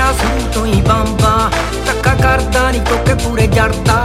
ਸ਼ੁਰੂ ਤੋਂ ਹੀ ਬੰਬਾ ਧੱਕਾ ਕਰਦਾ ਨਹੀਂ ਟੋਕੇ ਪੂਰੇ ਜੜਦਾ